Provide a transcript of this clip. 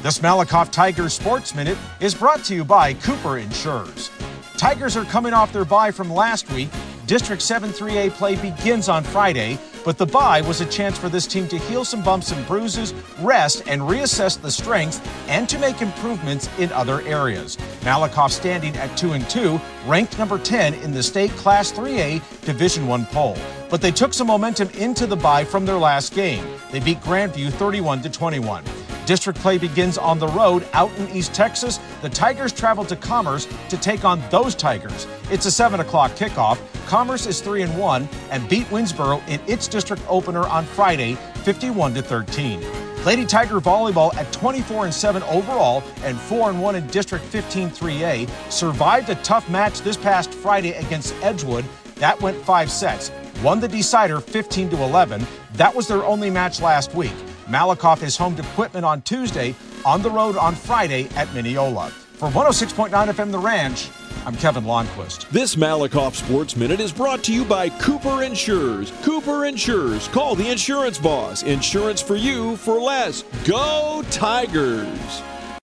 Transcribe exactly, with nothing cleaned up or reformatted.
This Malakoff Tigers Sports Minute is brought to you by Cooper Insurers. Tigers are coming off their bye from last week. District seven three A play begins on Friday, but the bye was a chance for this team to heal some bumps and bruises, rest, and reassess the strengths, and to make improvements in other areas. Malakoff standing at two and two, ranked number ten in the state Class three A Division one poll. But they took some momentum into the bye from their last game. They beat Grandview thirty-one to twenty-one. District play begins on the road out in East Texas. The Tigers travel to Commerce to take on those Tigers. It's a seven o'clock kickoff. Commerce is three and one and beat Winsboro in its district opener on Friday, fifty-one to thirteen. Lady Tiger volleyball at twenty-four and seven overall and four and one in District fifteen three A survived a tough match this past Friday against Edgewood. That went five sets. Won the decider fifteen to eleven. That was their only match last week. Malakoff is home to Quitman on Tuesday, on the road on Friday at Mineola. For one oh six point nine F M The Ranch, I'm Kevin Lonnquist. This Malakoff Sports Minute is brought to you by Cooper Insurers. Cooper Insurers. Call the insurance boss. Insurance for you for less. Go Tigers!